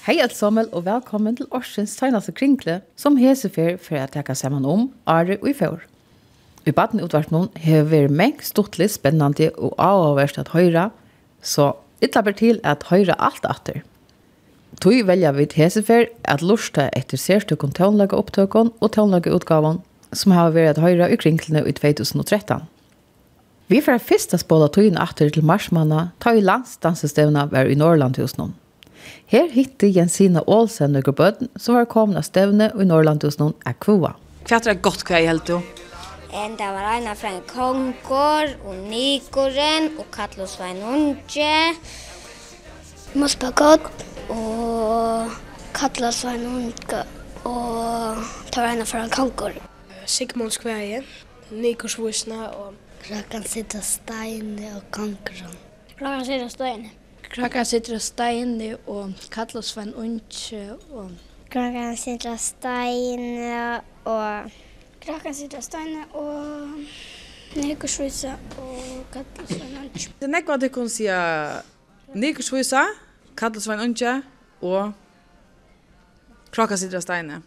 Hej allesammans och välkommen till årsens senaste kringkle som hesefer för att taka samman om Are och i fjör. I badneutvartnon har varit mängd stortligt spännande och avhåverst att höra, så ytterligare till att höra allt efter. Tog väljer vi hesefer att lusta efter särstycken tonlaga upptökon och tonlaga utgavan som har varit att höra i kringklene i 2013. Vi får första spåla tøyen efter til marsmanna ta i landsdansestevna var i Norrland hos någon. Her hitte Jensina Olsen og bøtten som var kommet av stevne i Norrland hos noen akvua. Hva er godt hva helt du? Det var en fra en konkor og Nikoren og Katlos Svein Unge. Mospagott og Katlos Svein Unge og det var en fra en konkor. Sigmund Skvæge, Nikos Vusna og Krakan sitter stein og konkoren. Krakan sitter stein. Krakan sitter stein og Katlos Svein Unge og Krakan sitter stein og Krakan sitter stein og Nikos Vusna og Katlos Svein Unge. Det er hva du kan si Nikos Vusna, Katlos Svein Unge og Krakan sitter stein.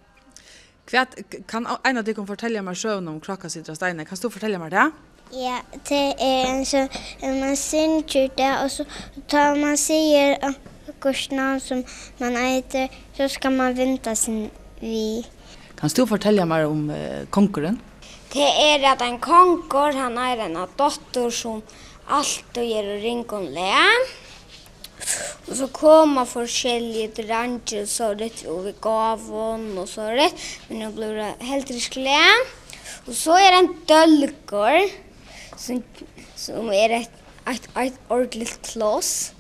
Kan en av dere fortelle meg sjøen om Krakan sitter stein? Kan du fortelle meg det? Ja, det en så man synger det och så tar man säger kurs namn som man äter så ska man vänta sin vi. Kan du fortelle meg om konkurren? Det är att en konkor han är en dotter som alltid gör ringonle. Och så kommer forskjellige dranger så det och vi gav hon och så rätt men nu blir det helt riskle. Och så är en dölkor som är ett ordentligt kloss.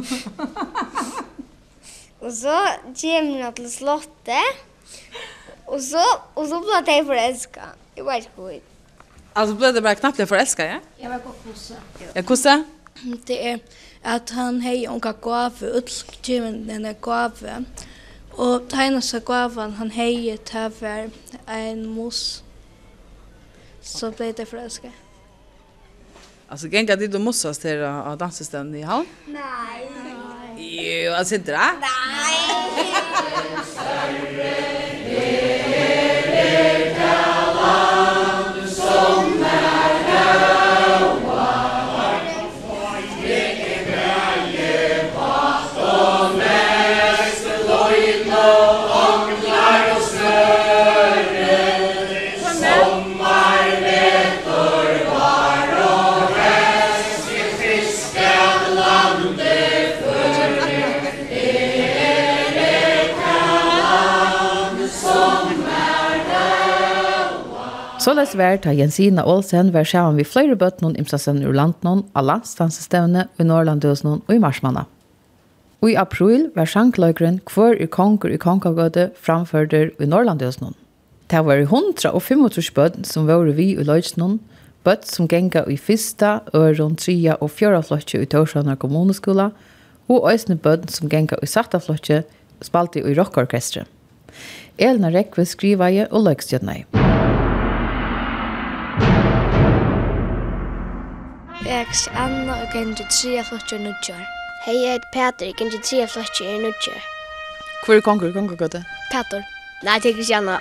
Och så kommer jag till slottet. Och så blir det förälskad. Jag vet inte. Altså ble det bare knappt forelsket, ja? Jeg var på kossa. Ja, hvordan? Det er at han har unga gave, utgiven denne gave. Og tegneste gaven han har til en mus. Så ble det forelsket. Altså, gengar dit du mossas til å dansestevnen i havn? Nej. Jo, altså ikke det? Således var ta Jensina Olsen var sammen vi flere bøttene imstasen ur landnån av landsdansestevne i Norrlandhusnån og i Marsmanna. Og i april var sjankløykeren Hvor konkur i Konkagøte framførder i Norrlandhusnån. Det var 135 bøtt som var vi i Løysnån, bøtt som genga i fyrsta, øron, tria og fjøra flotje i Torsjønner kommuneskola, og øysne bøtt som genga i satta flotje spalte i rockorkestre. Elna Rekve skrivaje og løykstjødnei. Jeg er Anna og jeg er 3 flotjer nødgjør. Hej, jag heter Peter. Jag kan inte 3 flaskor i nutje. Hvor konkur i Konkagøte? Petter. Nej, det är Christiana.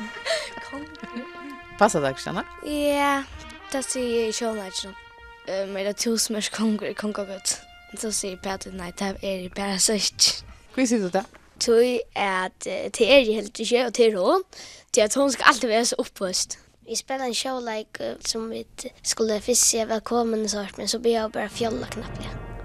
Passar det, Kristianna? Ja, det sier jeg ikke sånn. Men det er 1000 konger i Konkagøt. Så sier Peter, nei, det er bare søkt. Hvor sier du det? Tog at det er helt ikke, og til hun. Til at hun skal alltid være så oppvøst. Vi spelar en show som vi skulle fiske välkommen och sånt, men så blir jag bara fjolla knappt.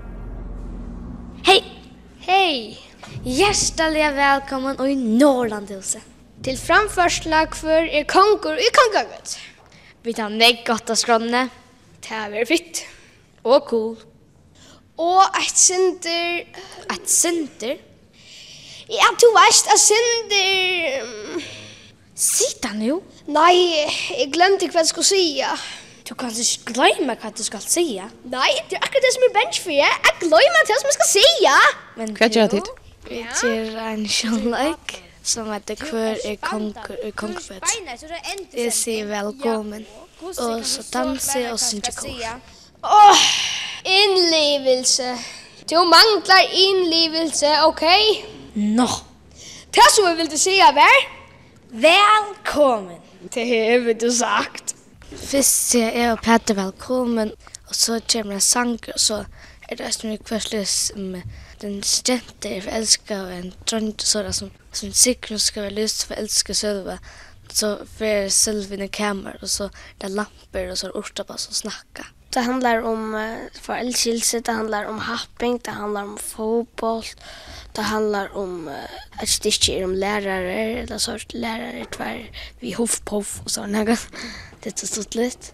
Hej! Hej! Hjärtligt välkommen i Norrlandhuset. Till framförslag för konkor i Konkagöt. Vi tar nek gott av skrånne. Det är fitt. Och cool. Och ett synder. Ett synder? Ja, du vet, ett synder. Sitta nu. Nej, jag glömde vad jag skulle säga. Du kan inte glömma vad du ska säga. Nej, det är akkurat det som är bench för jag. Jag glömmer det som jag ska säga. Vad gör det? Vi gör en sjönlek som heter Hvor konkfett. Jag säger välkommen. Och så dansar och synger kor. Inlevelse. Du manglar inlevelse, okej? Nå. Det som jag ville säga var välkommen. Det har du sagt. Först är jag och Petter välkommen och så kommer en sang och så är det som jag förslös den studenten är förälskad och en drönt sådär som Sigrun ska vara lust för älska Sölva. Så för Sölva in i kameran och så där lampor och så ortabass och snacka. Det handlar om förälskelse, det handlar om happing, det handlar om fotboll, det handlar om att det inte är om lärare eller sort lärare tvär vi hoffpoff och sådana. Det är så stort lite.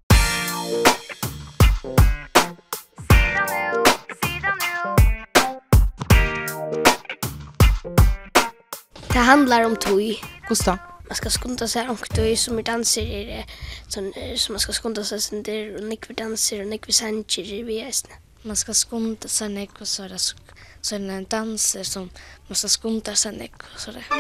Det handlar om tog. Gustav. Man ska skunda sig och tog som danser är det som man ska skunda sig sen där och nick vi danser och nick vi sanger vi är. Man ska skunda sig nick och så är det en danser som man ska skunda sig nick och så där.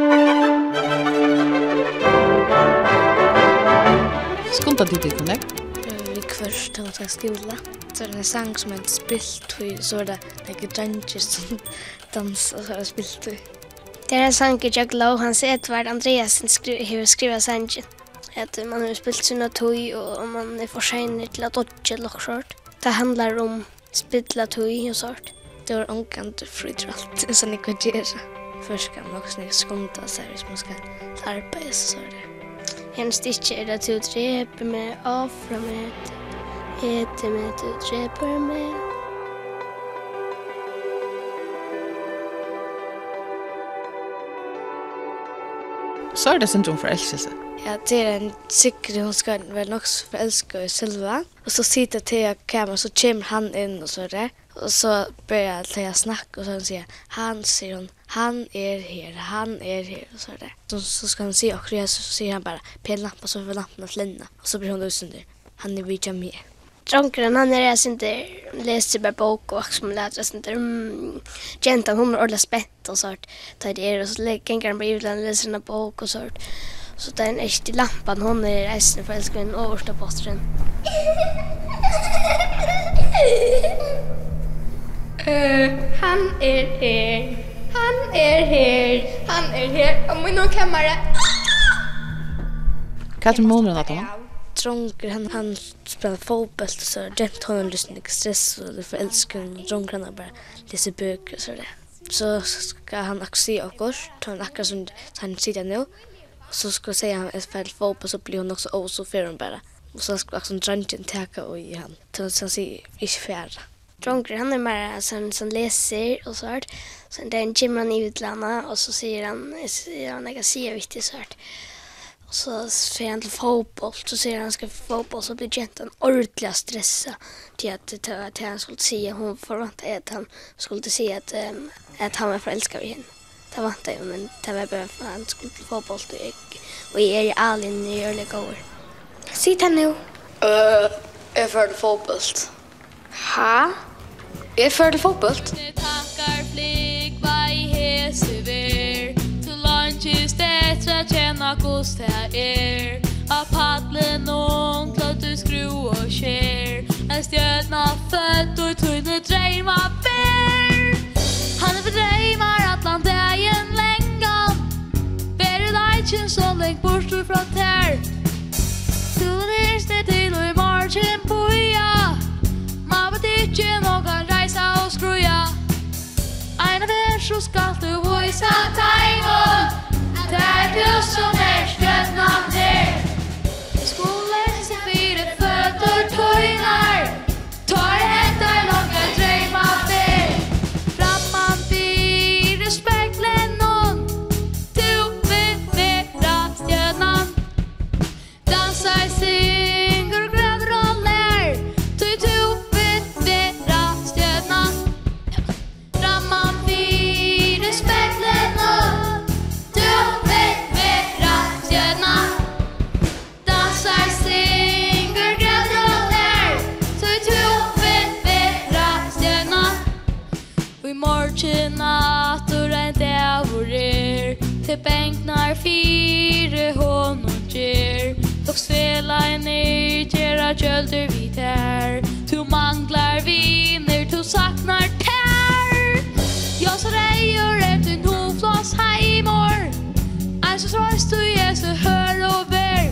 Skunda du till connect? Vi först när jag skola. Så är det en sång som är spilt och så är det några dansare som dansar och så är det spilt. Det är en sång i Jaglow, hans Edvard Andreasen har skrivit sången. Att man har spelat sina tog och man är för sen till att dodge lockshort. Det handlar om spilla tog och sort. Det var omkant fryder allt som ni kan göra. Först kan man också skunda sig hvis man ska arbeta så är det. En stitch är att du dreper mig, offra mig, äter mig, du dreper mig. Så är det syndrom förälskelse. Ja, det är en Sigrid, hon ska väl också förälska i Sylva. Och så sitter till kameran så kommer han in och så där. Och så börjar jag snacka och så säger han, säger hon, han är här och så där. Så ska han se och så säger han bara p-lampa så får lampan att linna. Och så blir hon usunder. Han är vidja med. Dronkeren, han är inte läser bara bok och som läser inte gentan hon är ordentligt spänt och sånt. Tar det och så lägger han bredvid och läser en bok och sånt. Så det är en äkta lampan hon är resten för älskar en översta posten. Han är här. Han är här. Om vi nog kammare. Katrin månaden att han? Dronker, han spelar fotboll så gent honom lyssnar inte stress och förälskar Dronker han bara läser böcker och så där. Så ska han också se oss, ta en akkurat som han sitter nu. Och så ska säga han är färdig fotboll så blir hon också så för hon bara. Och så ska också Dronken täcka och ge han. Så han säger inte färdig. Dronker, han är mer som läser och sånt. Sen den kommer han i utlandet och så säger han jag kan se viktigt sånt. Och så säger han till fotboll, så säger han ska få fotboll så blir gentan ordentligt stressad till att han skulle säga hon förväntar att han skulle säga att han var förälskad i henne. Det var inte men det var bara för att han skulle till fotboll och jag är allin i early goer. Sitt här nu. Jag för fotboll. Ha? Jag för fotboll. Tankar flyg vad i hesuvir till lunches det känna kost här av paddlen och klart du skruv och kär en stjärna född och tunna drömmar bär han är för drömmar Atlantägen längan bär lejken så längt bort från här det till och i margen på ja man vet inte någon resa och skruja en av er så ska du visa tajmon det är du som är stjärnan här skolan sig fyra fötter tojnar tar hämtar långa drömmar där framman fyra speklen någon du vill vara stjärnan dansar synger gräver och lär du vill vara stjärnan framman fyra speklen någon du vill vara stjärnan dansar synger gräver och lär du vill vara stjärnan och i morgon natur en dävorer till bänknar fyra honom ger och spela en ger kölder vid här du manglar viner du saknar tär jag så rejer ett trøst du Jesu hør og bær.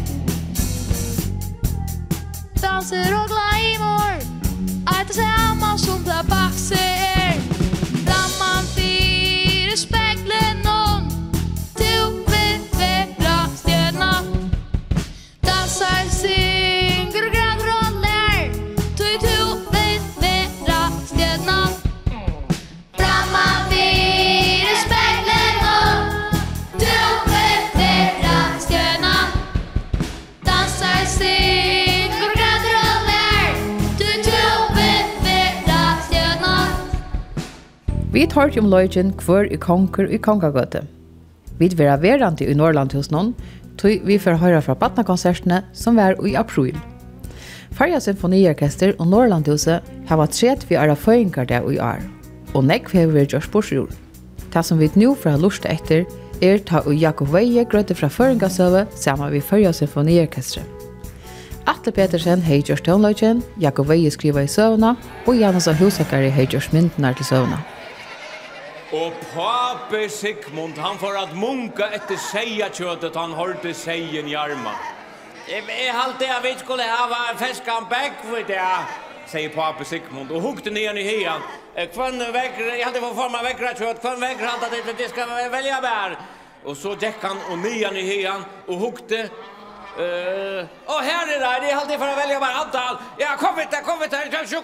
Danser og glad i mor, det samma som det bakser. Framman fyr speglen nån, du vill vera stjärna. Dansar, synger och gräver och lär, du vill vera stjärna. Framman fyr speglen nån, du vill vera stjärna. Dansar, synger och gräver och lär, du vill vera stjärna. Vi tar om løgjen hver i konger i kongagøte. Vi vil være verande i Norrland hos noen, tog vi får høre fra Batna-konsertene som var i april. Farja symfoniorkester og Norrlandhuset har vært 30 år av føringer der i år, og nekv har vi gjort borsjord. Det som vi nå får ha lust etter ta og Jakob Veie grøtte fra føringasøve sammen med Farja symfoniorkestret. Atle Petersen har gjort tonløgjen, Jakob Veie skriver i søvna, og Janus og Husakari har gjort myndene til søvna. Og pape Sigmund, han får at munka etter seiakjøtet han hørte seien i arma. Jeg halte jeg vi skulle ha feskan bæk for det, sier pape Sigmund, og hukte nian i hian. Kvann vekker, jeg hadde fått forma vekkrakjøt, kvann vekker han at det skal velja bær. Og så gikk han og nian i hian, og hukte, og her er det, jeg halte for å velja bær antal. Ja, kom hit, sjuk.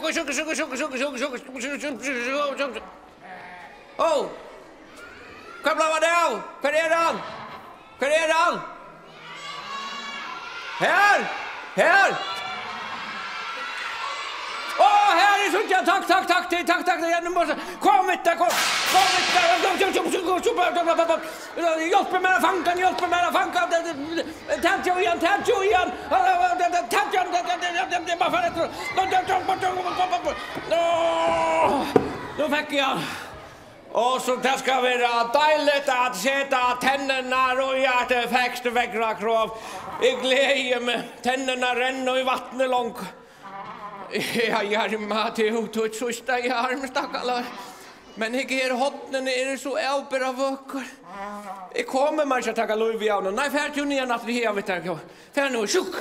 Oh! Kom blå det av! Hva er han? Her! Åh, her er sånt, ja, takk. Kom hit, Hjelp meg å fange. Tænt jo igjen. Det bare for etter. Nå fikk jeg. Og så det skal være deiligt at sette tennene og hjertet fekste vekkere krov. Jeg gleder meg, tennene renner i vattnet langt. Jeg gjør meg til ut og et sørste i armen, stakkalar. Men jeg er håndene, er så elper av vøkker. Jeg kommer meg ikke til å lov i av noen. Nei, ferdig jo nyan at vi har vitt her. Ferdig nå, sjuk!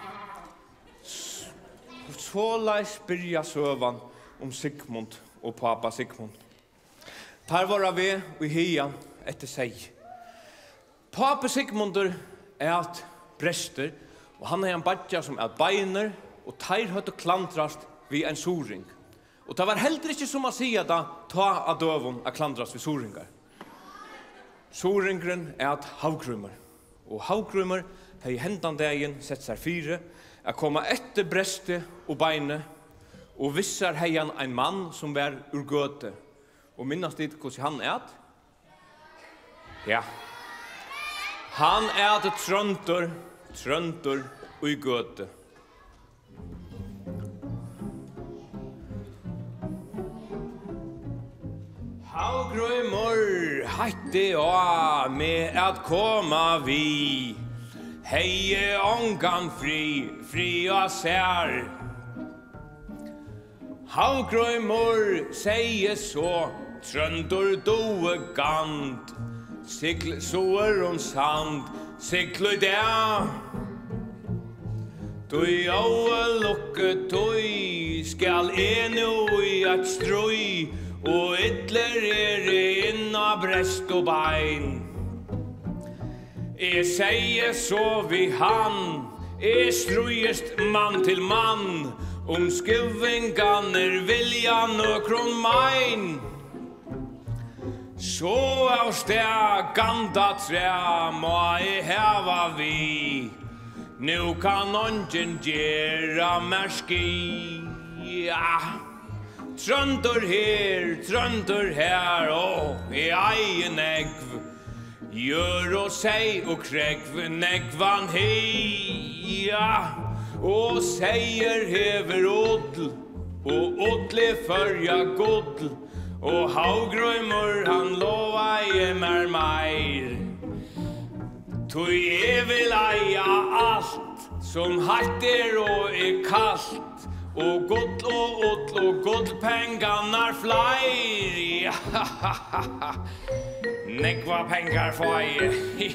Så la jeg spyrja søvan om Sigmund og papa Sigmund. Tar var vi i hian etter seg. Pape Sigmundur at brester, og han en badja som beiner, og tar høtt og klantrast vid en soring. Og det var heller ikke som å si da, ta av døvun a klantrast vid soringar. Soringren at havgrummer, og havgrummer hei hendan dagen sett seg fire, komme etter breste og beine, og vissar heian en mann som var ur gøte. Og minnast dit hvordan han Ja. Han trøndur og i gøte. Havgrøymor hette å med at koma vi. Heie ångan fri og sær. Havgrøymor sier så, trøndur doe gant, sigl soer og sand, sigl der. Tui åe lukke tui, skal eno i at strøy, og ytler inna brest og bein. Jeg sier så vi han, jeg strøyest mann til mann, skuvvingan vilja nøkron mein. Så av steg ganda træ må jeg heva vi. Nu kan ongen gjera merski. Ja. Trøndur her, jeg eier negv. Gjør og sei og kregv negvan hei. Ja. Og seier hever odl, og odle førja godl, og havgrøymor han lova I mer meir. Tui vil eia alt, som hatter og kallt, og godl og odl og godlpenganar fleir. Nekva pengar får jag.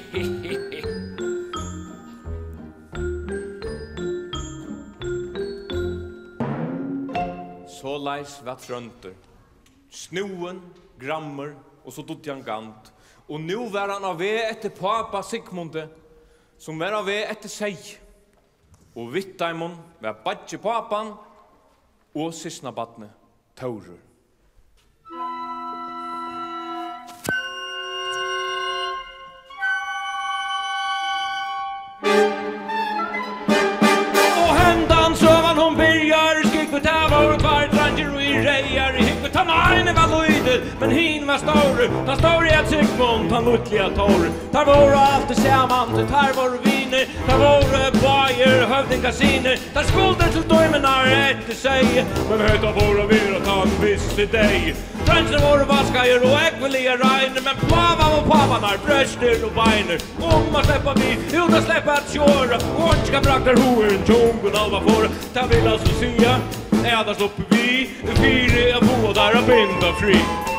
Så lejs vart trönter. Snuen, grammer och så dotjan gant. Och nu var han av etter papa Sigmunde, som var av etter seg. Og Vittaimon var badje papan og sisna badne Taurur. Og hendan søvan hon byrjar, skik på tavor og tvær dranger og i reier. Hikk ta nine var løyder, men hin var stor. Ta stor i et Sigmund, ta lutliga tår. Ta vore alltid saman, tar vore viner. Ta vore bajer, hövdingasiner. Ta skulder til døymenar etter seg. Men høyta vore vir og ta en viss til deg. Drensene vore vaskajer og ekvelige regner. Men pava og pavanar, brøster og beiner. Om släppa bil, ut och släppa att köra. Ånska braktar hoen, tjongun alva fåra. Ta vill alltså sia, äda slupper vi. Fyra av bådar och binda fri.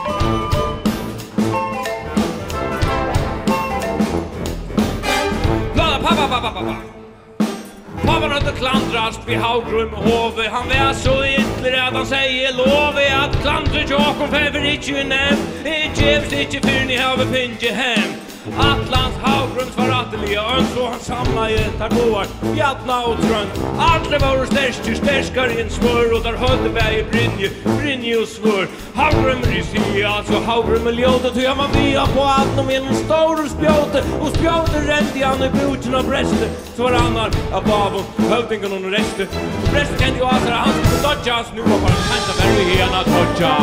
Pappa. Pappan hade klandrast vid Haugrum och Hove. Han var så ytterligare att han säger love att klandret Jakob fever inte i nämn. Det gevs inte för ni har pinje hem. Atlans Haugrums var atteliga öns och han samlade tarboar, Bjadna och Trönt. Alle var stärskare än svör och där höll väg Brynje och svör. Haugrum risia, alltså Haugrum och ljódet. Hur man via på allt om en stor spjöte. Och spjöte rände han i buten av Breste. Så var han av Bavon, hövdingen och resten. Breste kände ju alltså han skulle dodjas. Nu var bara Canterbury hena dodja.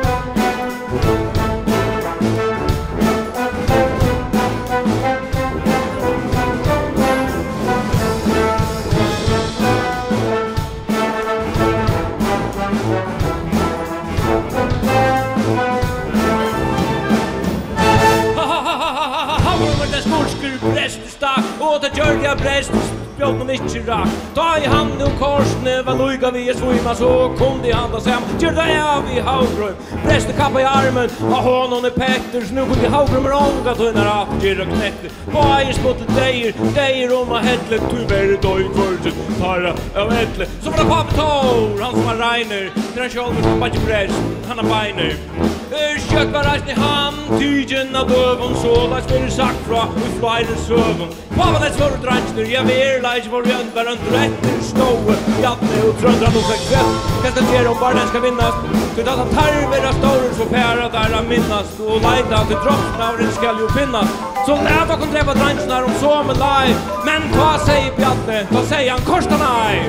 Och det gör jag bräst spjåt man inte rak. Ta i hand och korsne var lujga vi svima så kunde han ta sam. Gör det av i Haugrum. Bräst kappa i armen och honom i Petters. Nu kunde Haugrum rånga tunnar apger och knätter. Vad är spottet dejer om att hätlet tyvärr då i kvörset. Tarra av hätlet. Så var det pappa Tor, han som var Reiner. Till han kjolver som bara bräst. Han har beiner. Kött var reist i hand, tygen av dövon sålas för sagt fra och flera sövon. Pappa det svår dransner, jag ver lejs var vi var under rätter ståe. Jatne och tröndran och sex rätt. Kastar ner om bara den ska vinnas. Så att han tarvera stor så färra där han minnas. Och lejta till droppen av den skall ju finnas. Så lät och träffa dransner om så med lej. Men vad säger Bjatne? Vad säger han Korstanaj?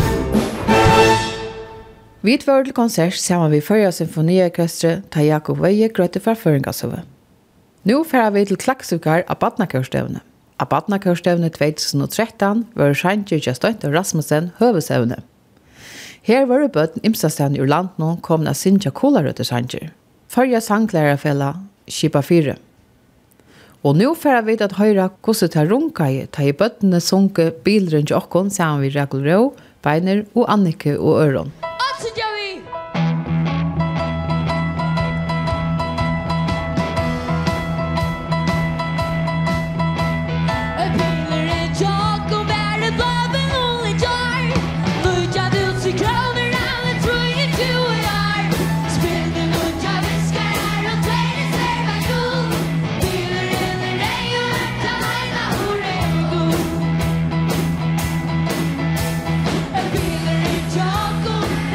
Vi var til konsert sammen vi Førja symfoniorkestre ta Jakob Veie grøtte fra Føringasøve. Nå fører vi til klaksukar av Badnakørstevne. Av Badnakørstevne 2013 var Sjankirkja Støynt og Rasmussen høvesevne. Her var det bøtten imstastevne ur land nå kom av Sintja Kolarøtte Sjankir. Førja sanglærerfella Kipa 4. Og nå fører vi til at høyre hvordan ta runkai ta i bøttene sunke bilrundt okkon sammen vi Rekul Rå, Beiner og Annike og Øron. Jakob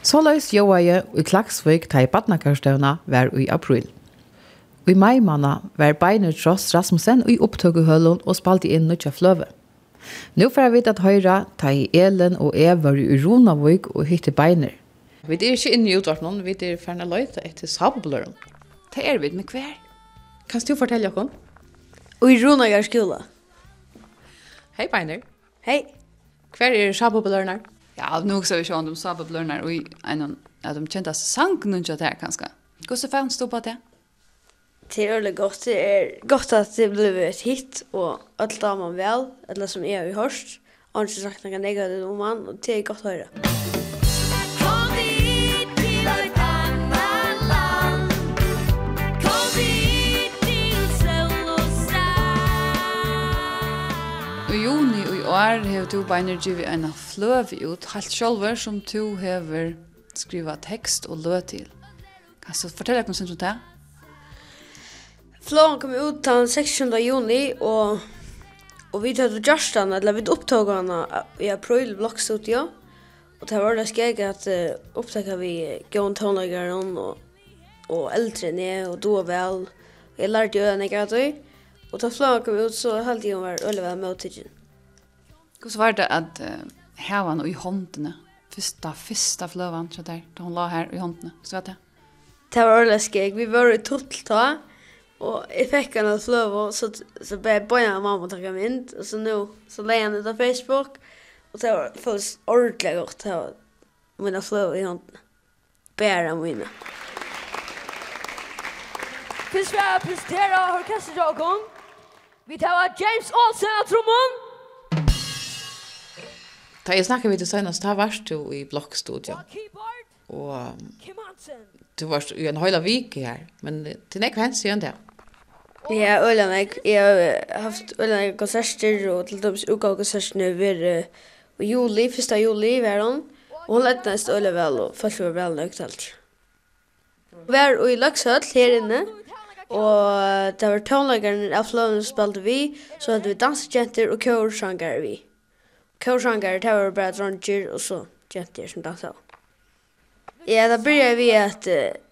Så løs Joaie i Klaksvik ta i Badnakarstøvna var i april. I maimanna var Beiner Tross Rasmussen i opptøkehøllen og spalte inn nødja fløve. Nå får vi at høyra ta i Elen og var i Ronavik og hitte Beiner. Vi er ikke inne i utvartnån, vi er ferdig løyta etter sabbleren. Det vi med hver. Kan du fortelle oss? Og i Ronavik skola. Hei Beiner. Hei. Hver sabbleren? Ja, nu så vi se om de sabbleren og en av de kjentaste sangen ikke der kanskje. Hvordan fanns du på det? Det veldig godt. Det godt at det blev et hit, og alt da man vel, eller som jeg har hørt. Og ikke sagt noe negativt om han, og det godt å høre. Kom hit til et annet land. Kom hit til sol og sand. I juni og i år har du Beiner givet en fløve ut, helt sjølver, som du har skrivet tekst og løt til. Kan du fortelle noe sånt om det? Flåen kom ut den 16. juni, og vi tar til Gjørstan, eller vi opptog henne i april blokkstudio. Og det var det skjeg at opptaket vi gående tonleggeren og eldre ned, og då vel. Jeg lærte jo den ikke at vi. Og da flåen kom ut, så hele tiden var veldig vel med tidsen. Hvordan var det at hevan og i håndene, første fløven, så der, da hun la her i håndene, så vet jeg? Det var veldig skjeg. Vi var i totalt. Og jeg fikk han et fløve, så ble jeg bøyene av mamma takke mynd, og så nå så la jeg han ut av Facebook, og det var føles ordentlig godt til å mine fløve i håndene. Bære mine. Først vil jeg presentere orkesterdragen. Vi tar James Olsen av trommen. Da jeg snakker vi til senest, da var du i blokkstudio. Og du var i en høyla vik her, men til nek hens igjen det. Ja, jeg har haft øyne konserter, og til dømes uka-konsertene var juli, 1. juli var hun. Og hun lette nesten øyne vel, og følte var vel nøgt alt. Vi var i Løkshøll her inne, og det var tonleggeren av fløven som spilte vi, så hadde vi dansjenter og kørsangere vi. Kørsangere, det var bare dronjer, og så jenter som danset. Ja, da började vi att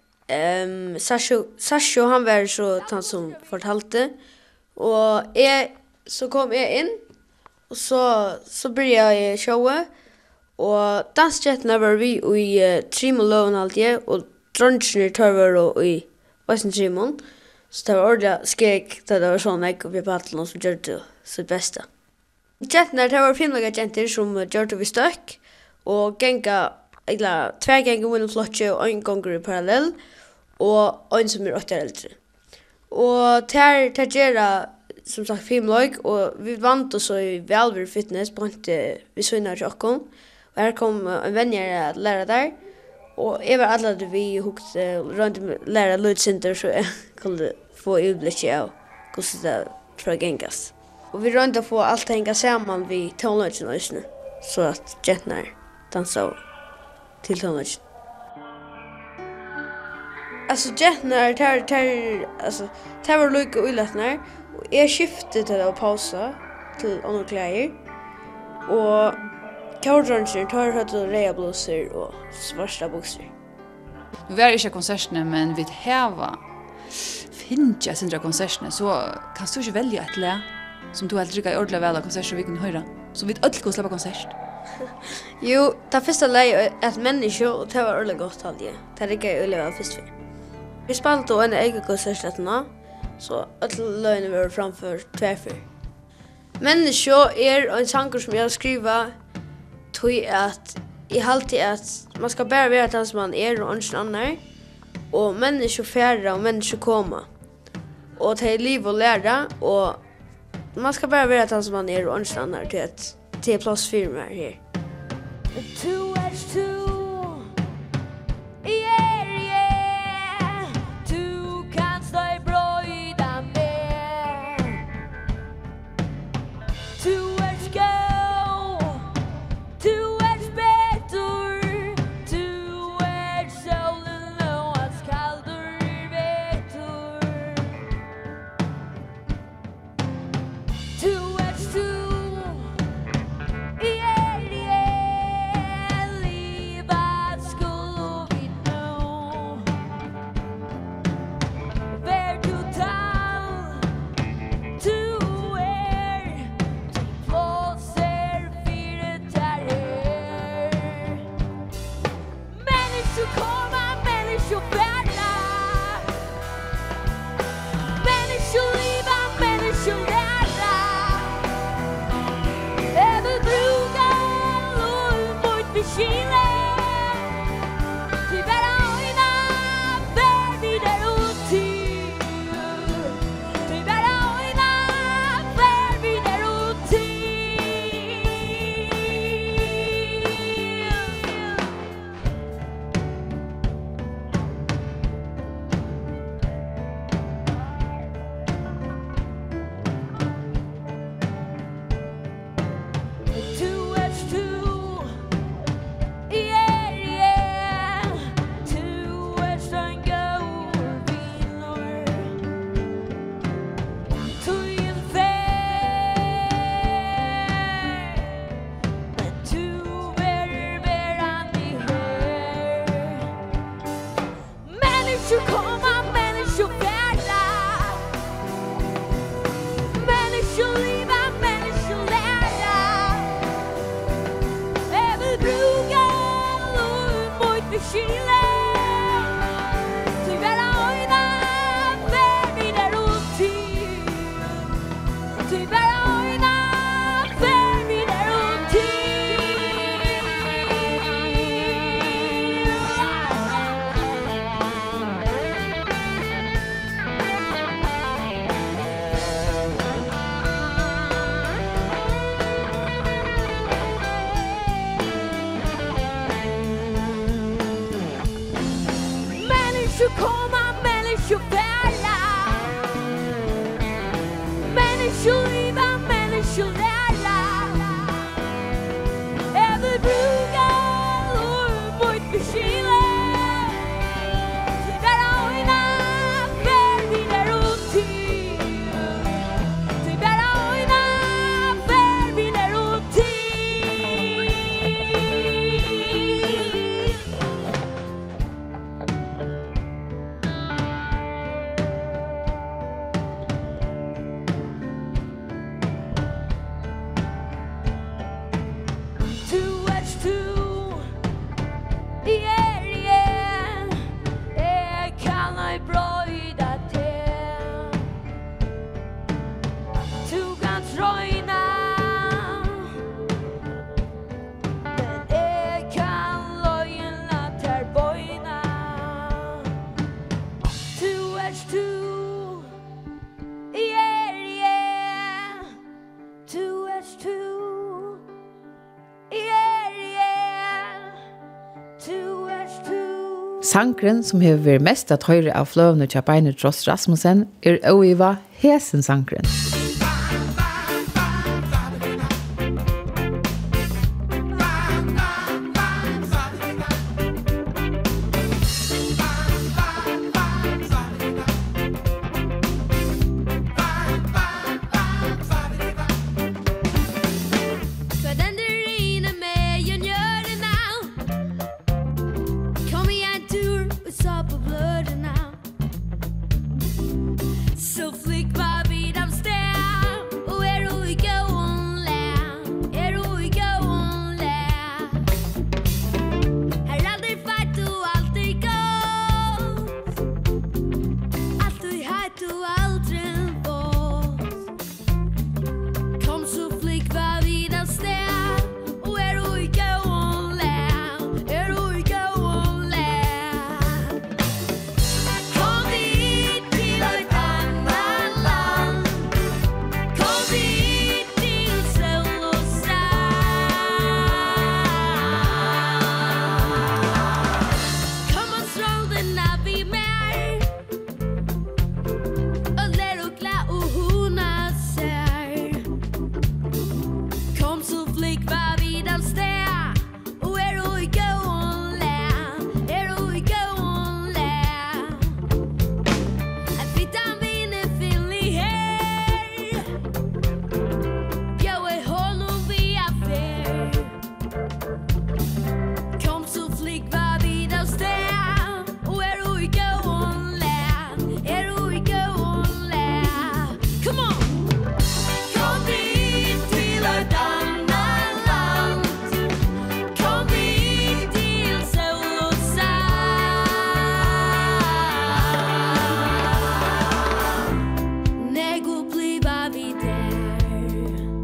Sasho han var så han som fortalte, och så kom jag in, och så började jag showet, och dansjetterna var vi i Trimolon alltid, och dronjerna tar var i Vassen Trimon, så det var ordentligt skrek det var sån jag upp i paddlen som gjorde det sitt bästa. Jetterna, det var finliga jenter som gjorde det vi stök, och gänga eller 2 gånger med en flotje og 1 gånger i parallell, og 1 som 8 år eldre. Og det gjør som sagt 5 løg, og vi vant oss i Velver Fitness, vi svinner til åkken, og her kom en venner til lære der, og jeg var alle vi hukte rundt lære lydsynder, så jeg kunne få utblikket av hvordan det tror jeg gengas. Og vi rundt å få alt henga sammen vi tonløgene også, så at jentene danser till tonlöjt. Alltså jentnar tar var lycka och lättnar, och jag skiftade till att pausa till andra kläder, och kjordrancher tar högt och reja blåser och svarta boxer. Vi är inte konserterna, men vi häva finns jag sindra konserterna, så kan du inte välja ett lä som du helt rycka i ordentligt väl av konserter vi kan höra, så vi öll kan släppa konsert. Jo, det första läget är ett människa, och det var ordentligt gott alltid. Det ryckade jag öliga först för. Vi spelade då en egen konserträtterna, så alla lögner var framför tvärför. Människa en sanger som jag har skrivit, tog att i alltid att man ska bara vara den som man och inte annan, och människor färra och människor komma. Och det är liv och lära, och man ska bara vara den som man och inte annan till att det är plats för mig här. 2 is 2. Yeah. 2 kan stå bröjda mer. 2 is go. 2 is better. 2 is solen och att kaldur vetur. 2 is 2. Yeah. människoliva, människolära. Jag vill bruka och mot beskylla. Så där har vi när vi där ute. Så där har vi när vi där ute. Sangren som har vært mest at høyre av fløvene til Beiner Trost Rasmussen Oiva Hesen sangren. Så flick var vid av stäm och we go on land, we go on land. Här aldrig fight och alltid gott, alltid height och aldrig bort. Kom så flick var vid av stäm och we go on land, we go on land. Kom hit till ett annat land, kom hit till sol och strand. Kom och stroll den när vi mer, och lär och glä och hona ser. Kom så flick var vid av stä, och we go on land, we go on land. Att vitaminer finlig här, jag honom vi affär. Kom så flick var vid av stä, och we go on land, we go on land. Come on! Kom hit till ett annat land, kom hit till sol och sand. Nego bliva vi där,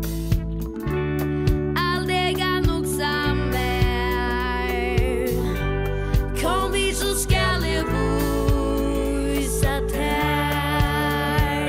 aldrig nog sammer. Kom vi så skall jag bosatt här.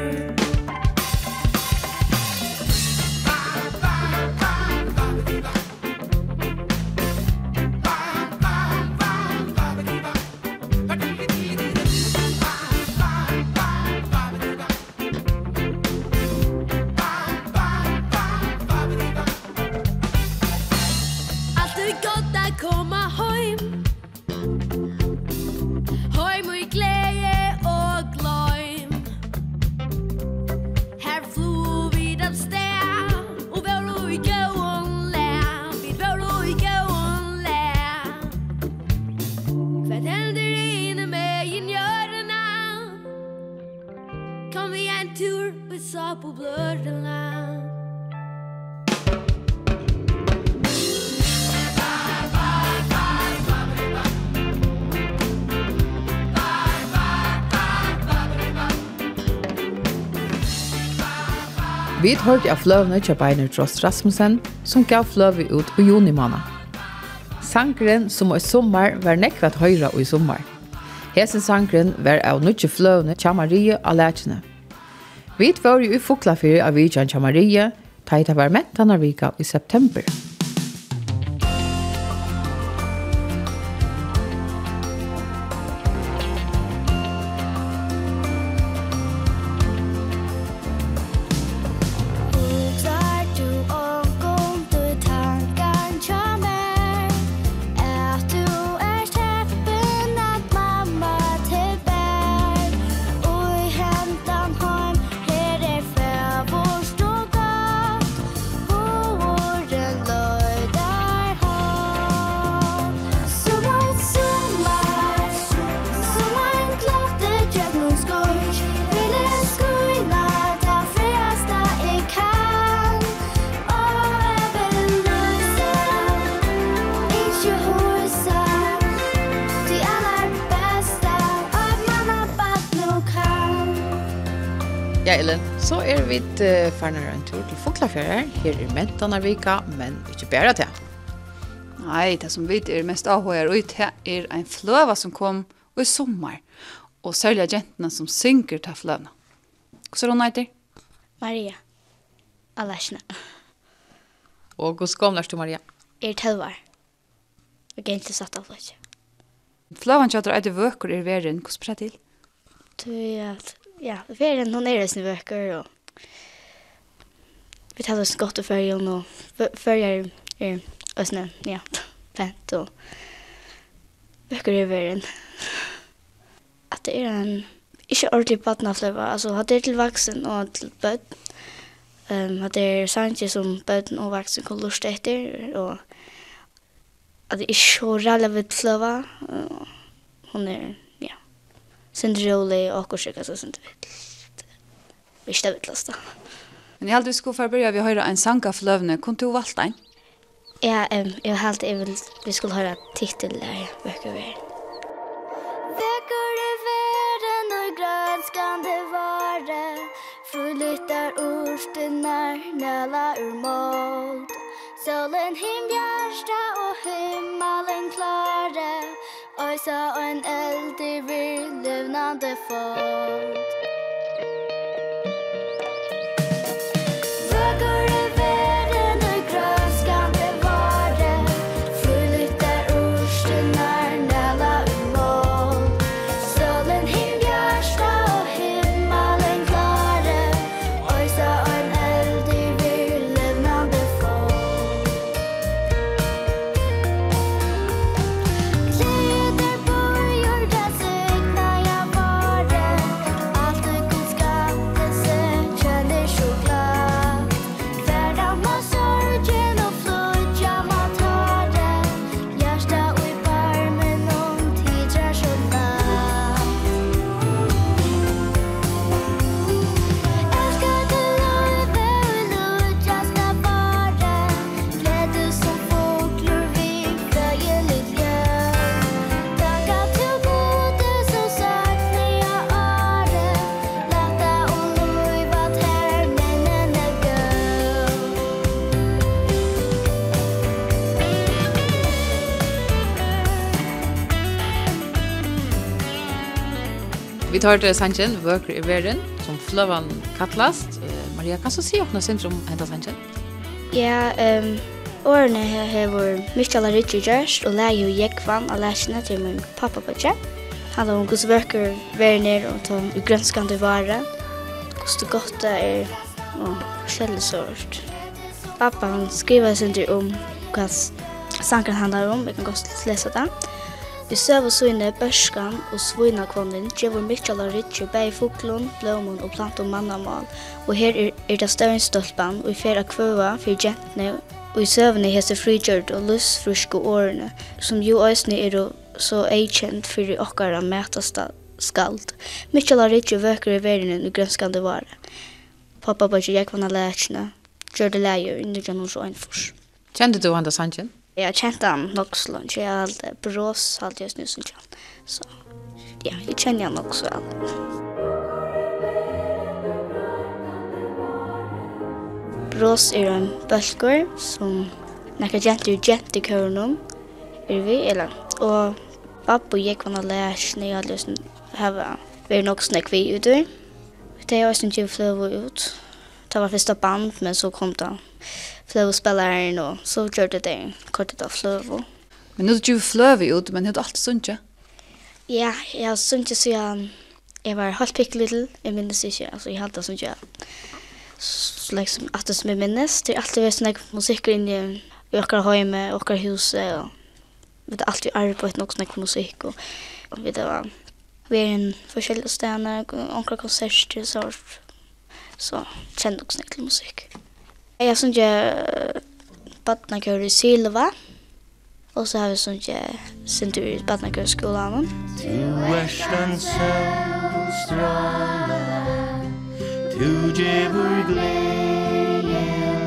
Alltid gott att komma hem, hem i glädje och glöm. Här flew vi av stä, och we go on land, we go on land. Vad händer inne med i njörarna? Kom vi en tur, vi sa på blöderna. Vi hørte av fløvene til Beiner Trost Rasmussen, som gav fløve ut i juni måned. Sangren som i sommar var nekvat høyre i sommar. Hesen sangren var av nødje fløvene til Marie og Lætjene. Vi var jo i Foklafyr av Vidjan til Marie, taita var Mentanarvika i september. Ja, Ellen, så vi farnar en tur til Fuglafjörðar. Her mentanarvika, men ikke bare til. Nei, det som vi mest avhøyer ut her en fløva som kom i sommar. Og særlig jentene som synger til fløvene. Hvordan hun heter? Maria. Alasjna. Og hvordan gamle du, Maria? 12 år. Jeg er ikke satt av fløtje. Fløven kjøter etter vøker verden. Hvordan spør til? Ja, verden hun sin vøker. Og vi tar oss godt til ferien, og ferien også, ja, pent og vøker verden. At det en ikke ordentlig badnafløva, altså at det til vaksen og til bød. At det sanger som bøden og vaksen kan lust etter, og at det ikke så relevant fløva. Hun ja, syndrolig og akkurat altså sånt vi ikke vitlast da. Men jeg hadde vi skulle forberede vi høyre en sang av fløvene. Kunne du valgt en? Ja, jeg hadde vi skulle høre titel der, bøker vi. Vekker i verden og grønskande vare, forlyttar orstenar næla ur mål. Solen himbjärsta og himmelen klare, og så en eld i virlevnande folk. Vekker i verden og grønskande vare, forlyttar orstenar næla ur mål. Solen himbjärsta og himmelen klare, og så en eld i virlevnande folk. Gläder börjar det segna jag vare, allt i god skapelse känner så glad. Världen var sorgen och flodja man tar det, hjärsta och i barmen om tidrar så natt. Älskar du löve och lodja ska vara, glädje som fåglar vid flöjeligt ljud. Tacka till gode som sagt när jag are, lätta och lojva terminen är gud. Vi tar til sangen Vøker i verden, som fløvan kattlast. Maria, kan du si åkna syndrom henta sangen? Ja, årene her har Michael Ritchie Gerst og Leio Jekvan av læsene til min pappa på tje. Han har hos verker verner og ta grønskande vare. Hos det godt det og forskjellig sort. Pappa han skriver sin om hva sangen handler om, jeg kan godt lese det. Vi søv og søyne børskan og svøynakvonnen gjør Michael Ritchie bei fuklon, blomon og plant og mannamal. Og her det støvnstolpan og i fyrra kvøva for jentene og i søvne hese frigjørt og lystfruske årene som jo øysene så eikjent for okkara mætasta skald. Michael Ritchie vøker i verden og grønskande vare. Pappa bare jeg vann av læsene, gjør det leier i 1921. Kjente du handa sangen? Jeg kjente han nok så langt. Jeg hadde brås, hadde jeg snusen kjent. Så ja, jeg kjenner han nok så vel. Brås en bølger som nekka jentekøren vi, eller. Og pappa gikk vann av læsene, jeg hadde lyst vært nok snakk vi ut i. Det er også ikke fløv ut. Det var første band, men så kom det fløvspilleren, og så gjorde det kortet av fløv. Men nu er det jo fløve ut, men det er alltid sunt, ja? Ja, jeg har sunt siden jeg var halvt pikkelittel, jeg minnes ikke, altså jeg hadde sunt, ja. Så liksom, at det som jeg minnes, det er alltid vært sånn musikk inn i okkar hjemme, okkar huset, og vi har alltid arbeidet nok sånn musikk, og vi har vært forskjellige steder, onkra konserter, så kjenner nok sånn til musikk. Jeg synes jeg badnakør i Silva, og så har vi sånn jeg sinter i badnakør i skolen. Du den solstråle, du gjør glede.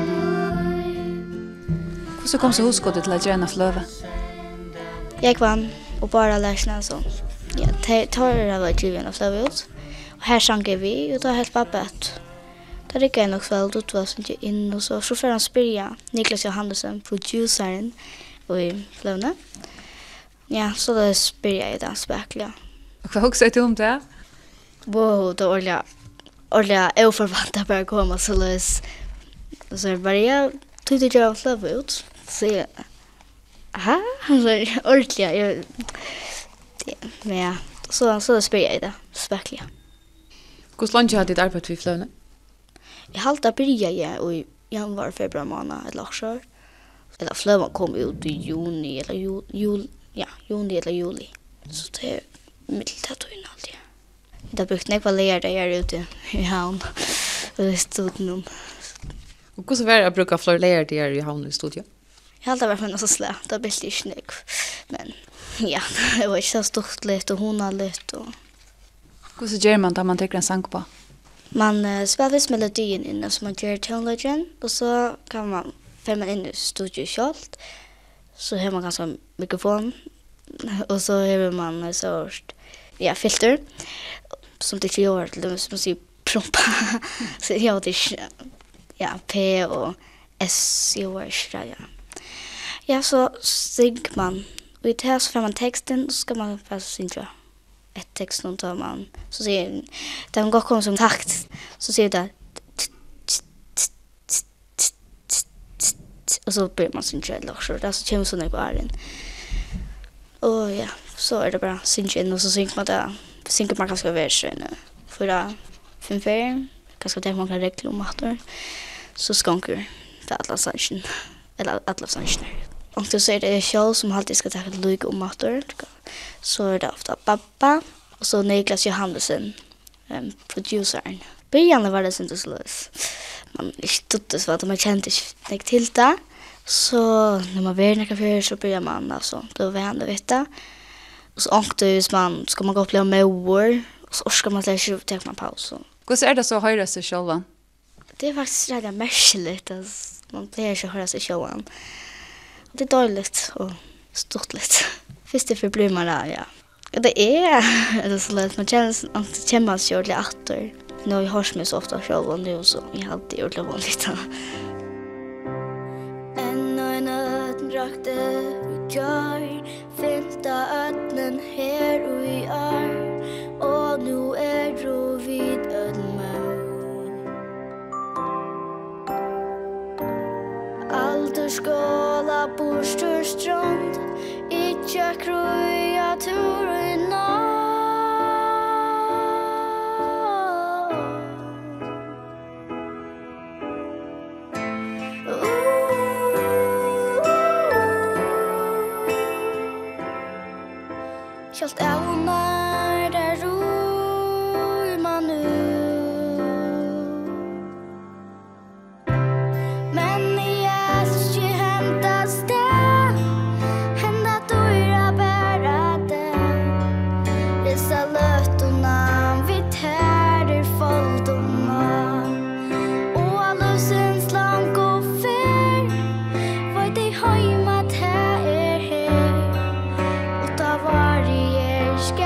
Hvordan kom så huskådet til å gjerne fløve? Jeg vann og bare lærte så. Ja, tar det var givet av fløve ut. Här sang vi och då helt pappet. Det gick en kväll då var sen in och så för han spela Niklas Johannesson produceren och i Flövne. Ja, så då spelade jag dans verkligen. Och vad också om det? Wow, då orliga oförväntat bara komma så lös. Så bara jag tyckte jag var ut. Så aha, så ordliga. Men ja, så spelade jag det verkligen. Hur länge har ditt arbete vid Flövne? Jag halta började i januari, februari månad eller så. Eller Flövne kom ut i juni eller juni eller juli. Så det är medeltid in alltid. Det brukte jag vara lärare här ute i havn. Och det stod någon. Och hur så var det att bruka fler lärare här i havn i studion? Jag hade varit med så slä. Det blev lite snygg. Men ja, det var inte så stort lite och hon har lite. Hur så gör man då man tänker en sang på? Man spelar visst melodin innan som man gör tonlagen. Och så kan man fälla in i studion själv. Så har man ganska mikrofon. Och så har man så filter. Som det gör till dem som säger prompa. Så jag det P och S gör ja. Ja, så synger man. Och i det här så får man texten och så ska man fast synka ett text och tar man så säger den går kom som takt så säger det och så börjar man synka eller så där så kommer såna på arren. Och ja, så är det bara synka in och så synger man det. Synker man kanske versen för att 5 färger kanske det man kan räkna om matter så skänker det alla sanchen eller alla sanchen. Och då säger det själv som alltid ska ta lugg om matter så är det ofta pappa och så Niklas Johannesson produceren. Början var det inte så lös. Man inte så att man kände inte till det. Så när man var några för så börjar man alltså då var han det veta. Och så åkte man ska man gå uppleva med år och så ska man läsa ta en paus. Hur är det så höra sig själva? Det är faktiskt rätt märkligt att man blir så höra sig själva. Det är dåligt och stortligt. Först det förblir man där, ja. Det är så lätt. Man känner sig ordentligt attor. Nu jag hörs mig så ofta själv och nu så jag alltid gjort det vanligt. En och en öden drakte och gör 5:e ödnen här och i år. Och nu är du vid ödmön. Allt skåla bostur strand. Itcha kruja tur i natt. Kjalt evnar der ror man men i allt ju hända sted hända dörra bära det resa löttorna vid här foldorna och alla syns långt och fär vad det hemma här och ta varje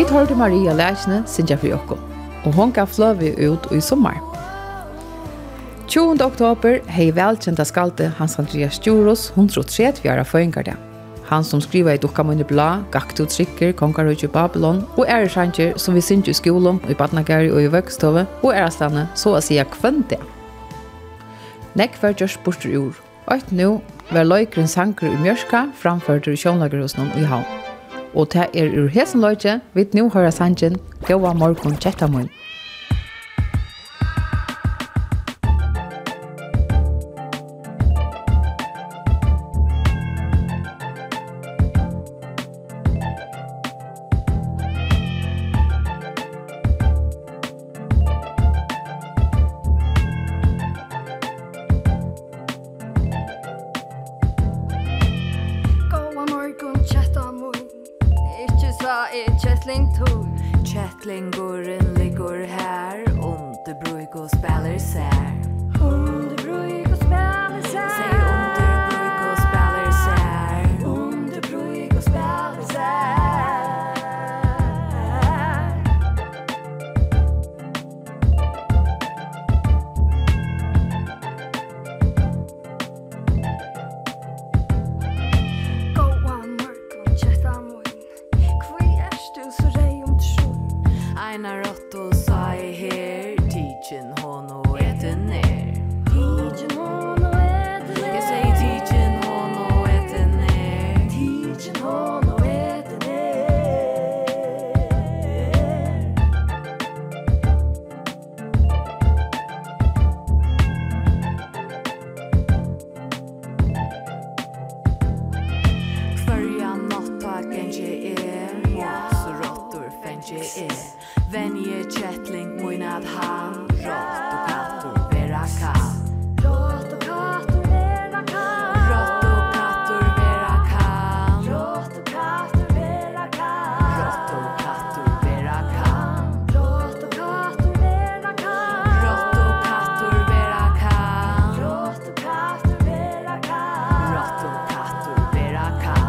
tar til Maria Læsne sinja for okkom, og hon gav fløvi ut i sommar. 20. oktober hei velkjenta skalte Hans Andreas Djuros 130 føyngardag. Han som skriver i Dukkamunne Blad, Gaktu Trikker, Kongarøyge Babylon, og sanger som vi synger i skolen, i Badnagari og i Vøkstove, og stande så å si kvønte. Nekk var gjørs borter ur. Og nå var løykeren sanger i Mjørska framført i Sjånlagerhusen i Havn. Og det ur hesen løyke, vi nå hører sangen Gåa morgon Kjettamun. Kettlingoren ligger her, underbruk og spiller sær. Underbruk og spiller sær. Säg underbruk og spiller sær. Underbruk og spiller sær. Gåan morgon, kjettamun, kvui du så rei Einar Otto sa I her, tidjen hon og eten ner. Tidjen hon og eten ner. Jeg sier tidjen hon og eten ner. Tidjen hon og eten ner. Hverja natta gengi mot råttor fengi Venje kettling moinad han, rått og kattur vera kan. Rått og kattur vera kan. Rått og kattur vera kan. Rått og kattur vera kan. Rått og kattur vera kan. Rått og kattur vera kan. Rått og kattur vera kan. Rått og kattur vera kan. Rått og kattur vera kan.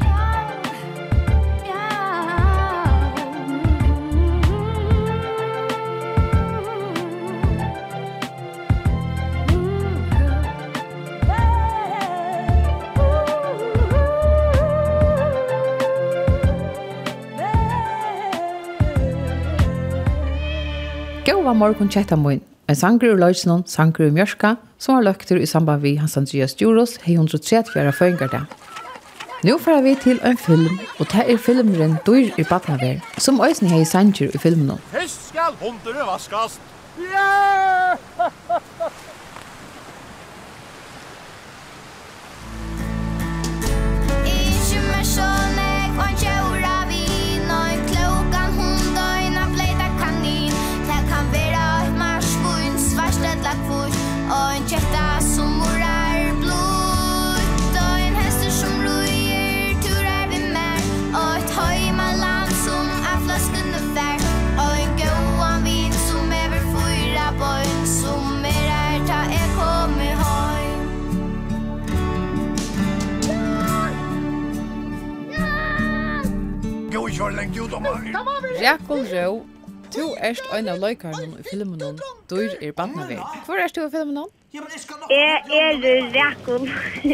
Gåa morgon Kjettamun, en sanger ur Løydsnon, sanger ur Mjørska, som har løkter i samband vi Hans Andreas Djuros, 134 føyngardag. Nå får vi til en film, og det filmeren Dyr I Badnaver, som øysen hei sanger I filmen. Først skal hundene vaskast. Ja! Ikke mer sånn jeg var kjøra vin, og en klokan hund og en avleita kanin. Det kan være et marsvun, svarstedlagt fort, og en kjetta som morar blod, og en hester som rujer, turer vi mer, og et høymaland som flaskene fær, og en gåan vin som over fyra bøyn, som ta jeg kommer høy. Gå I kjør lengt ut om meg. Rekol Rå, du en av løykarnen I filmen Dyr Badnaver. Hvor du I filmen? Jeg Rekol.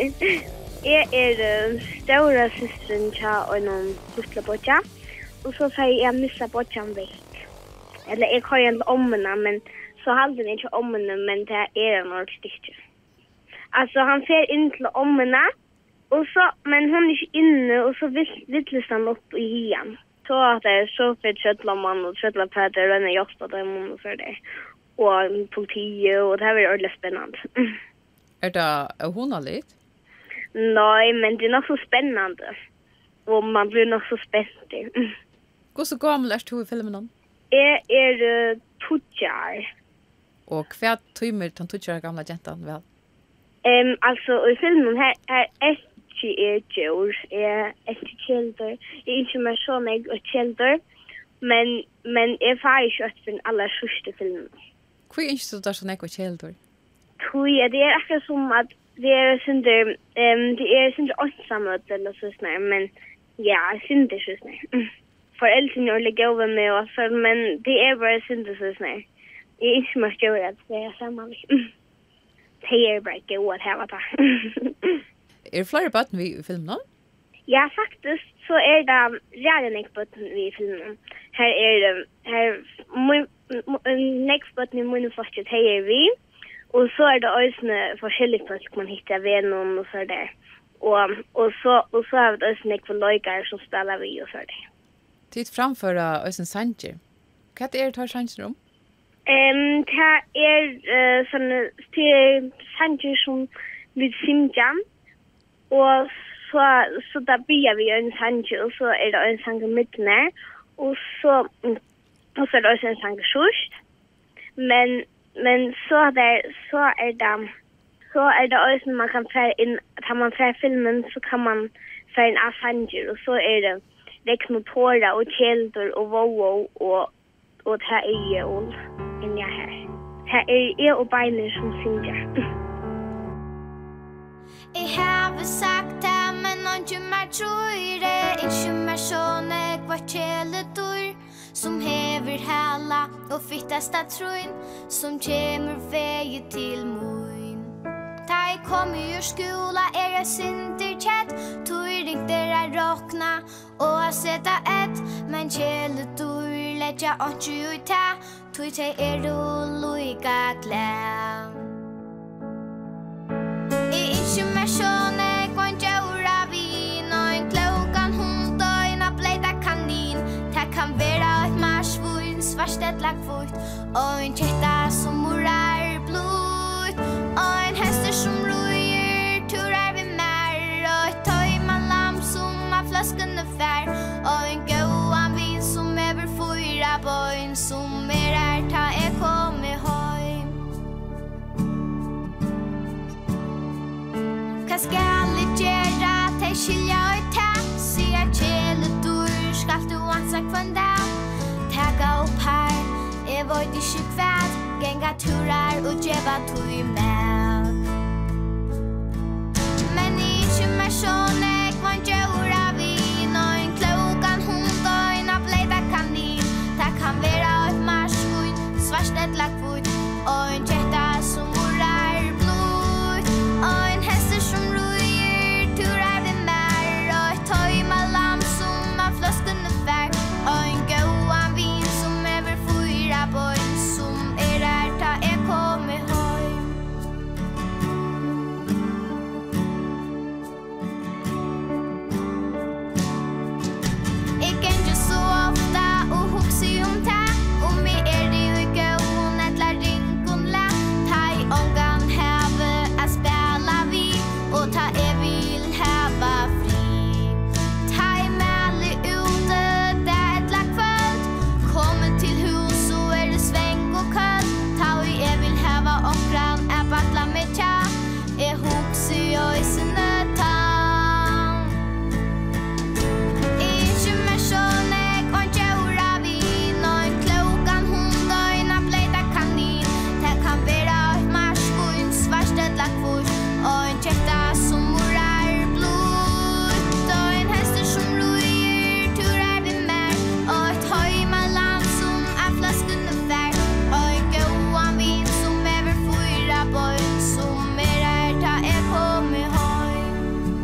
Jeg stora systeren til en lille bøtja, og så sier jeg missa bøtjan vekk. Eller jeg har en ommene, men så halde den ikke ommene, men det en ordstykke. Altså, han fer inn til ommene, og så, men hun ikke inne, og så vittles han opp I hien. Så at det så for trøtlamann og trøtlapræter, og en jobb på dem og for det. Og politiet, og det var ordentlig spennende. Det hun litt? Nei, men det nok så spennende. Og man blir nok så spent. Hvor så gammel du I filmen? Jeg tutjar. Og hva tøymer den tutjar gamla jentan vel? Altså, I filmen her ikke djur. Ikke kjelder. Jeg ikke mer sånn jeg kjelder. Men jeg får ikke ut for den aller sørste filmen. Hva ikke så der sånn jeg kjelder? Det akkurat som at det synder ånsamhet eller så snart, men ja, synder så snart. föräldern är lägga över med och så men det är bara syntesis nej. Det är inte mycket att det är samma. Det är bara gå att ha det. Är det flera barn vi i filmen? Ja, faktiskt så är det redan ett vi i filmen. Här är det next button i mun först det är vi. Och så är det också olika folk man hittar vänner och så där. Och så har vi också några lojkar som spelar vi och så där. Titt framföra oss en sanger. Vad är det här sanger om? Det är såna sanger som vi simjar. Och så där börjar vi en sanger och så är det en sanger mitt när. Och så är det också en sanger först. Men så är det också man kan färra in, tar man färra filmen så kan man färra in Assanger och så är det växtmotorer och källor och wow och det här är jul in jag här. Här är jag och Beiner som synger. Jeg har sagt det, men ikke mer tror det. Ikke mer sånn jeg var kjæledur som hever hela og fittesta trøyn som kommer vei til moin. Da jeg kom ur skola jeg sinterkjett tog ringte jeg råkna og jeg setta ett men kjæledur letja ikke ut her tog til loika glem. Ikke mer sånn jeg kan gjøre vin og en klokan hund og en ableita kanin. Det kan være et marsvun, svarstet lagfot og en kjetta som morar blod og en hester som rojer, turar vi mer og et tøymanlam som av flaskene fær og en gåan vin som over fyra bøyn som ta jeg kommer heim. Hva skal jeg gjøre til skilja og ta? Sier kjæledur, skal du ansak for en dag? Tega opp her, jeg vet ikke kvært, genga turar og djeva tog med. Men ikke mer sånn jeg kan gjøre vin og en klokan hund og en ableita kanin. Det kan være et marsvun, svarstet lagfot og en kjetta som morar blod og en hester som rojer, turar vi mer og et tøymalam som av flaskene fær og en gåan vin som over fyra bøyn som der ta jeg kommer heim. Jeg kan ikke så ofta og hukse om det om vi det jo gåen etla ringon la ta I ångan heve a spela vi og ta vil heva fri. Ta mæle ute det etla kvöld kommer til hus og det sväng og köld. Ta vil heva okran batla med tja hukse I sinne tan. Ikke mer sånn jeg kan gjøre vin og en klokan hund og en ableita kanin. Det kan være et marsvun, svarstet lagfot og en kjetta som morar blod og en hester som rojer, turar vi mer og et høymaland som flaskene fær og en gåan vin som over fyra bøyn som ta jeg kommer heim.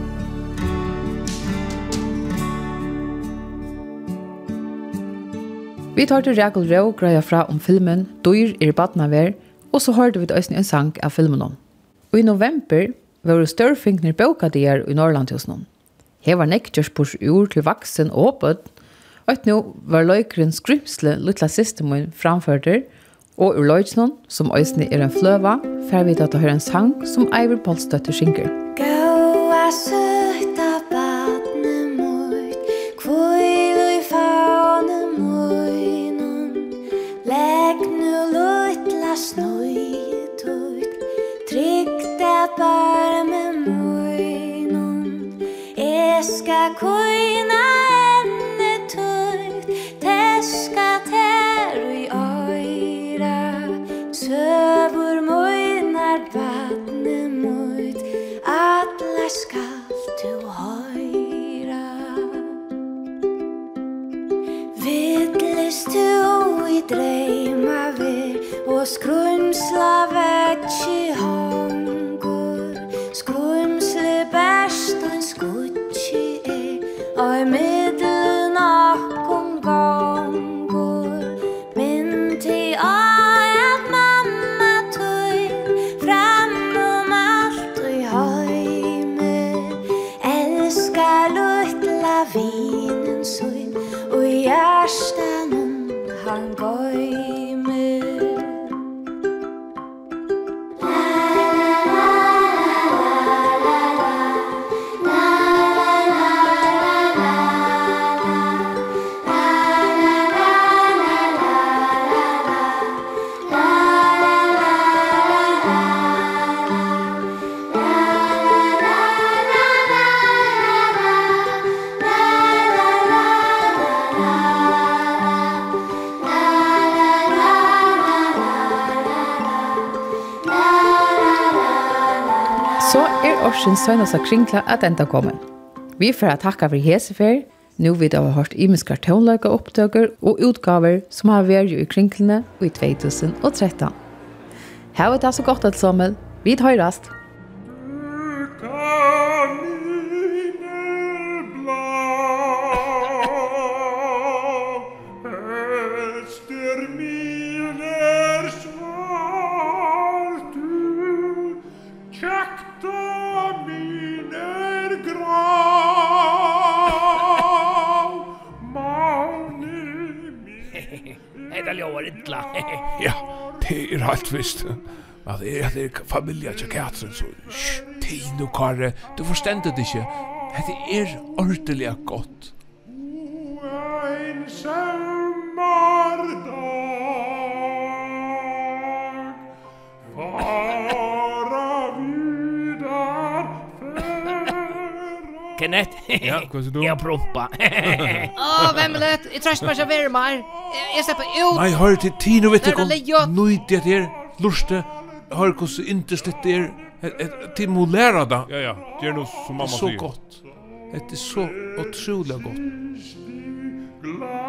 Vi tar til Rekul Rau greia fra om filmen Dyr badnaver, og så hørte vi også en sang av filmen om. Og I november var det størfingner bøkadier I Norrland hos noen. Her var nekkjørspors ur til vaksen åpet, og nå var løykeren Skrymsle Lutla Sistemoen framførter, og ur løytsnån, som også en fløva, fer vi til å høre en sang som Eivor Polstøtter synger. Gåa søtta badne mot, kvøyl I faune møynum, legg nu lutla snøyt ut, trygg det bare med møynum, jeg skal køyna enne tøyt, teska ter I øyra, søvur møynar badne mot, alla skal du høyra. og skrumsla vekki hongur, skrumsli best en skutsi og middelen okkom gongur, min til at mamma tøy fram alt i heime, elskar lutla vinen søyn og i hjertan han gøymer. Så årsens søgnas av kringla at enda kommet. Vi får takka for hesefer, nu vi da har hørt imiskar tonløyga opptøker og utgaver som har vært i kringlene i 2013. Her er det så godt at sammen. Vi høyrast. Ja, det helt visst. Att det är familja till Katrin så Tino Karre, du förstår det inte. Det är ordentligt gott. En sommardag fara vidar Kenneth. Ja, vad är det? Jag prompa. Vem är det? Jag tror inte man ska vara mer. Jag släpper ut. Nej, hör till Tino vet du kom. Lägg Nöjt det här. Luste. Hör hur så intresset det är. Timo lära det. Ja, det är nog som mamma så säger. gott. Det är så otroligt gott. glad